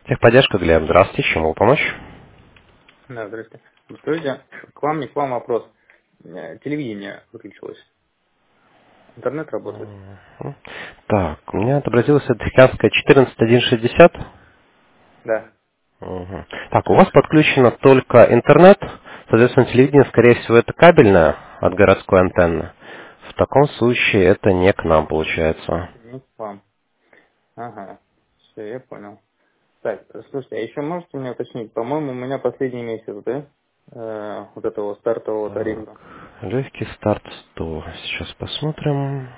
Техподдержка, Глеб. Здравствуйте. Чем могу помочь? Да, здрасте. Скажите, не к вам вопрос. Телевидение выключилось. Интернет работает? Мгм. Так, у меня отобразилась Тихоокеанская 14160. Да. Мгм. Так, у вас подключено только интернет. Соответственно, телевидение, скорее всего, это кабельное от городской антенны. В таком случае это не к нам получается. Не к вам. Ага. Все, я понял. Так, слушайте, а еще можете мне уточнить? По-моему, у меня последний месяц, да? Вот этого стартового Так, тарифа. легкий старт 100. Сейчас посмотрим.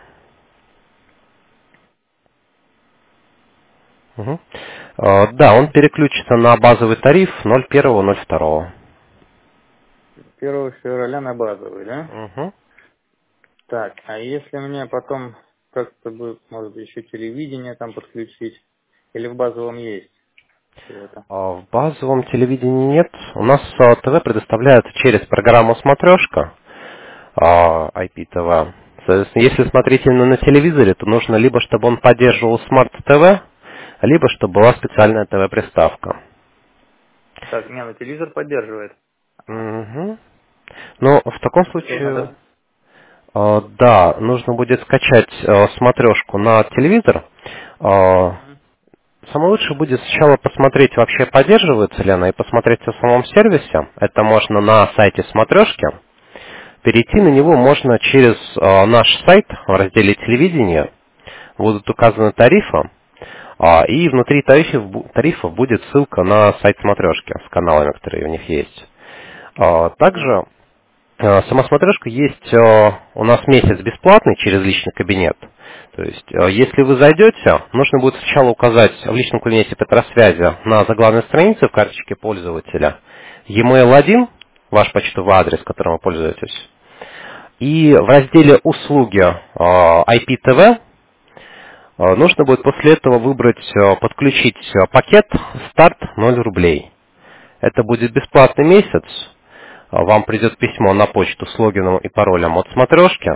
Мгм. Да, он переключится на базовый тариф 01.02. 1 февраля на базовый, да? Мгм. Так, а если мне потом как-то будет, может быть, еще телевидение там подключить? Или в базовом есть все это? В базовом телевидении нет. У нас ТВ предоставляют через программу «Смотрешка» IPTV. Соответственно, если смотреть именно на телевизоре, то нужно либо, чтобы он поддерживал смарт-ТВ, либо, чтобы была специальная ТВ-приставка. Так, не, ну телевизор поддерживает. Мгм. Но в таком Для этого случае, надо... да, нужно будет скачать смотрешку на телевизор. А, Мгм. Самое лучшее будет сначала посмотреть, вообще поддерживается ли она, и посмотреть о самом сервисе. Это можно на сайте смотрешки. Перейти на него можно через наш сайт в разделе телевидения. Будут указаны тарифы. И внутри тарифов будет ссылка на сайт смотрешки с каналами, которые у них есть. Мгм. Также сама смотрешка есть у нас месяц бесплатный через личный кабинет. То есть, если вы зайдете, нужно будет сначала указать в личном кабинете Петросвязи на заглавной странице в карточке пользователя e-mail 1, ваш почтовый адрес, которым вы пользуетесь. И в разделе «Услуги» IPTV нужно будет после этого выбрать «Подключить пакет старт 0 рублей». Это будет бесплатный месяц. Вам придет письмо на почту с логином и паролем от смотрешки.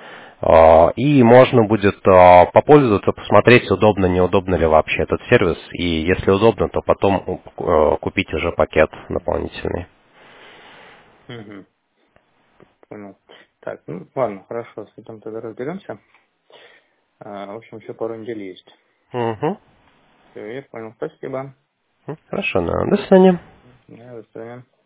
И можно будет попользоваться, посмотреть, удобно, неудобно ли вообще этот сервис. И если удобно, то потом купить уже пакет дополнительный. Мгм. Понял. Так, ну ладно, хорошо, с этим тогда разберемся. В общем, еще пару недель есть. Угу. Все, я понял. Спасибо. Хорошо, да. До свидания. Да, до свидания.